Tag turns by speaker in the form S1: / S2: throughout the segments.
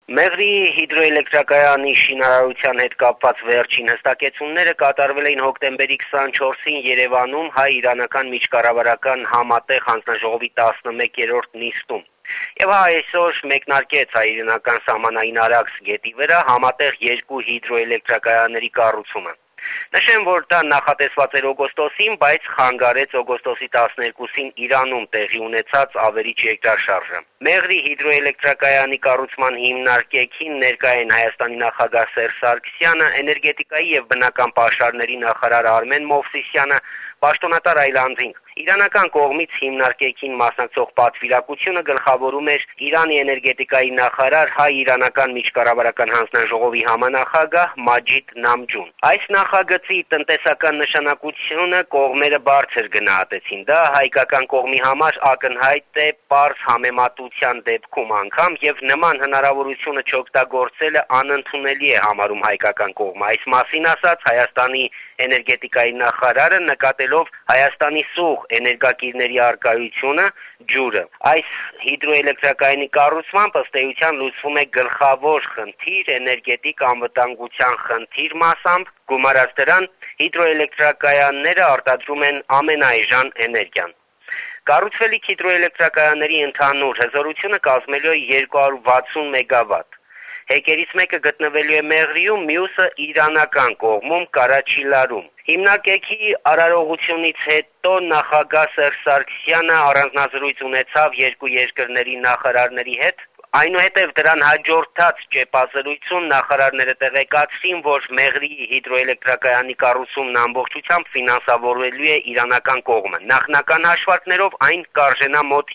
S1: Մեղրի հիդրոէլեկտրակայանի շինարարության հետ կապված վերջին հստակեցումները կատարվել էին հոկտեմբերի 24-ին Երևանում հայ-իրանական միջկառավարական համատեղ հանձնաժողովի 11-րդ նիստում։ Եվ այսօր մեկնարկեց հայ-իրանական սահմանային Արաքս գետի վրա համատեղ 2 հիդրոէլեկտրակայանների կառուցումը։ Նշեմ, որ դա նախատեսված էր օգոստոսին, բայց խանգարեց օգոստոսի 12-ին Իրանում տեղի ունեցած ավերիչ երկրաշարժը։ Մեղրի հիդրոէլեկտրակայանի կառուցման հիմնարկեքին ներկա են Հայաստանի նախագահ Սերժ Սարգսյանը, էներգետիկայի եւ բնական պաշարների նախարար Արմեն Մովսիսյանը, պաշտոնատար այլ անձինք։ Իրանական կողմից հիմնարկեքին մասնակցող պատվիրակությունը գլխավորում էր Իրանի էներգետիկայի նախարար հայ-իրանական միջկառավարական հանձնաժողովի համանախագահ Մաջիդ Նամջուն։ Այս նախագծի տնտեսական նշանակությունը կողմերը բարձր գնահատեցին։ Դա հայկական կողմի համար ակնհայտ է պարզ համեմատության դեպքում անգամ եւ նման հնարավորությունը չօգտագործելը անընդունելի է համարում հայկական կողմը։ Այս մասին ասաց Հայաստանի էներգետիկայի նախարարը նկատելով Հայաստանի սուղ էներգակիրների առկայությունը ջուրը։ Այս հիդրոէլեկտրակայանի կառուցմամբ ըստ էության լուծվում է գլխավոր խնդիր էներգետիկ անվտանգության խնդիր մասամբ, գումարած դրան հիդրոէլեկտրակայանները արտադրում են ամենաէժան էներգիան։ Կառուցվելիք հիդրոէլեկտրակայանների ընդհանուր հզորությունը կազմելու է 260 մեգավատ։ Հեկերից մեկը գտնվելու է Մեղրիում, մյուսը իրանական կողմում Կարաչիլարում։ Հիմնակեքի արարողությունից հետո նախագահ Սերժ Սարգսյանը առանձնազրույց ունեցավ 2 երկրների նախարարների հետ։ Այնուհետև դրան հաջորդած ճեպազրույցում նախարարները տեղեկացրին, որ Մեղրի հիդրոէլեկտրակայանի կառուցումն ամբողջությամբ ֆինանսավորվելու է իրանական կողմը։ Նախնական հաշվարկներով այն կարժենա մոտ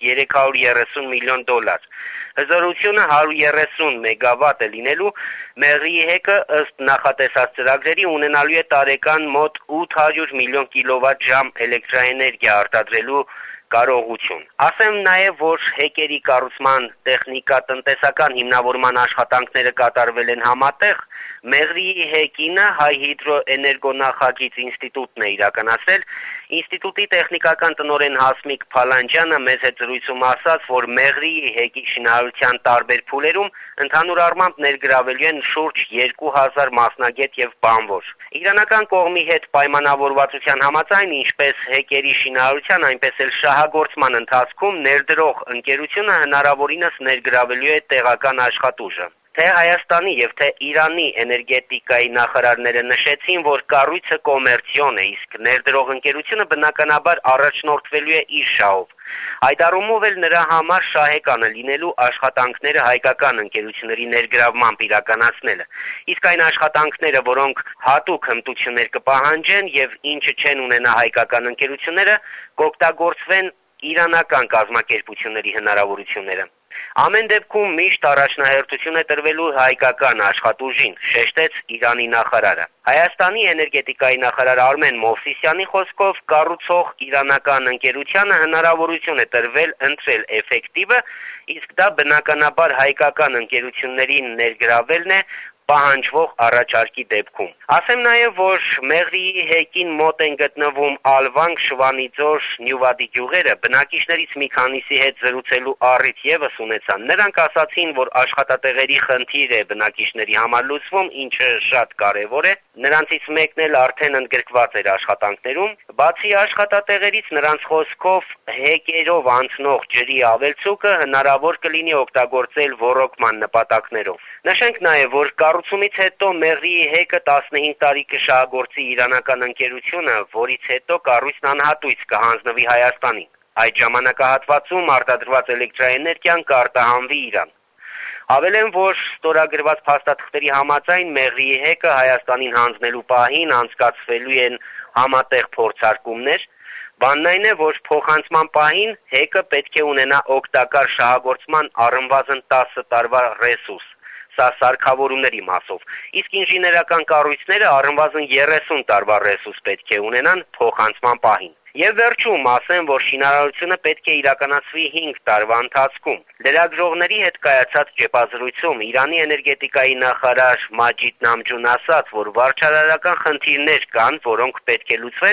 S1: 330 միլիոն դոլար։ Հզորությունը 130 մեգավատ է լինելու, Մեղրի հեկը ըստ նախատեսած ծրագրերի ունենալու է տարեկան մոտ 800 միլիոն կիլովատ-ժամ էլեկտրաէներգիա արտադրելու կարողություն։ Ասեմ նաև, որ հեկերի կառուցման տեխնիկա-տնտեսական հիմնավորման աշխատանքները կատարվել են համատեղ, Մեղրիի հեկինը Հայ հիդրոէներգոնախագիծ ինստիտուտն է իրականացրել։ Ինստիտուտի տեխնիկական տնօրեն Հասմիկ Փալանջյանը մեզ հետ զրույցում ասաց, որ Մեղրիի հեկի շինարարության տարբեր փուլերում ընդհանուր առմամբ ներգրավելու են շուրջ 2000 մասնագետ եւ բանվոր։ Իրանական կողմի հետ պայմանավորվածության համաձայն, ինչպես հեկերի շինարարության, այնպես էլ շահագործման ընթացքում ներդրող ընկերությունը հնարավորինս ներգրավելու է տեղական աշխատուժը։ Թե Հայաստանի եւ թե Իրանի էներգետիկայի նախարարները նշեցին, որ կառույցը կոմերցիոն է, իսկ ներդրող ընկերությունը բնականաբար առաջնորդվելու է իր շահով։ Այդ առումով էլ նրա համար շահեկանը լինելու աշխատանքները հայկական ընկերությունների ներգրավմամբ իրականացնելը։ Իսկ այն աշխատանքները, որոնք հատուկ հմտություններ կպահանջեն եւ ինչը չեն ունենա հայկական ընկերությունները, կօգտագործվեն իրանական կազմակերպությունների հնարավորությունները։ Ամեն դեպքում միշտ առաջնահերթություն է տրվելու հայկական աշխատուժին, շեշտեց Իրանի նախարարը։ Հայաստանի էներգետիկայի նախարար Արմեն Մովսիսյանի խոսքով կառուցող իրանական ընկերությանը հնարավորություն է տրվել ընտրել էֆեկտիվը, իսկ դա բնականաբար հայկական ընկերություններին ներգրավելն է պահանջվող առաջարկի դեպքում։ Ասեմ նաև, որ Մեղրիի հեկին մոտ են գտնվում Ալվանք, Շվանիձոր, Նյուվադի գյուղերը, բնակիչներից մի քանիսի հետ զրուցելու առիթ եւս ունեցան։ Նրանք ասացին, որ աշխատատեղերի խնդիր է բնակիչների համար լուծվում, ինչը շատ կարեւոր է։ Նրանցից մեկն էլ արդեն ընդգրկված էր աշխատանքներում։ Բացի աշխատատեղերից, նրանց խոսքով հեկերով անցնող ջրի ավելցուկը հնարավոր կլինի օգտագործել ոռոգման նպատակներով։ Նշենք նաև, որ կառուցումից հետո Մեղրիի հեկը 15 տարի կշահագործի իրանական ընկերությունը, որից հետո կառույցն անհատույց կհանձնվի Հայաստանին։ Այդ ժամանակահատվածում արտադրված էլեկտրաէներգիան կարտահանվի Իրան։ Հավելեմ, որ ստորագրված փաստաթղթերի համաձայն Մեղրիի հեկը Հայաստանին հանձնելու պահին անցկացվելու են համատեղ փորձարկումներ։ Բանն այն է, որ փոխանցման պահին հեկը պետք է ունենա օգտակար շահագործման առնվազն 10 տարվա ռեսուրս։ Սա սարքավորումների մասով, իսկ ինժեներական կառույցները առնվազն 30 տարվա ռեսուրս պետք է ունենան փոխանցման պահին։ Եվ վերջում ասեմ, որ շինարարությունը պետք է իրականացվի 5 տարվա ընթացքում։ Լրագրողների հետ կայացած ճեպազրույցում Իրանի էներգետիկայի նախարար Մաջիդ Նամջուն ասաց, որ վարչարարական խնդիրներ կան, որոնք պետք է լուծվեն,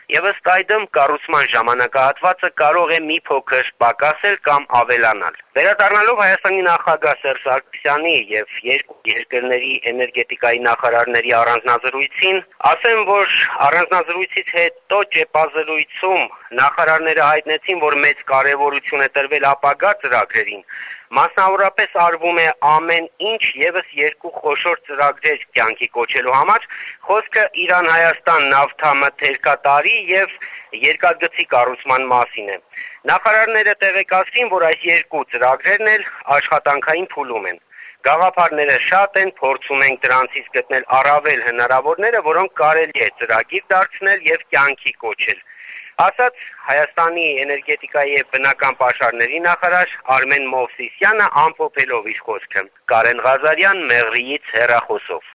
S1: Եվ ըստ այդմ կառուցման ժամանակահատվածը կարող է մի փոքր պակասել կամ ավելանալ։ Վերադառնալով Հայաստանի նախագահ Սերժ Սարգսյանի եւ երկու երկրների էներգետիկայի նախարարների առանձնազրույցին, ասեմ, որ առանձնազրույցից հետո ճեպազրույցում նախարարները հայտնեցին, որ մեծ կարևորություն է տրվել ապագա ծրագրերին։ Մասնավորապես արվում է ամեն ինչ եւս երկու խոշոր ծրագրեր կյանքի կոչելու համար, խոսքը Իրան-Հայաստան նավթամթերքատարի եւ երկաթգծի կառուցման մասին է։ Նախարարները տեղեկացրին, որ այս երկու ծրագրերն էլ աշխատանքային փուլում են։ Գաղափարները շատ են, փորձում ենք դրանցից գտնել առավել հնարավորները, որոնք կարելի է ծրագիր դարձնել եւ կյանքի կոչել։ Ասաց Հայաստանի էներգետիկայի եւ բնական պաշարների նախարար Արմեն Մովսիսյանը ամփոփելով իր խոսքը։ Կարեն Ղազարյան, Մեղրիից հեռախոսով։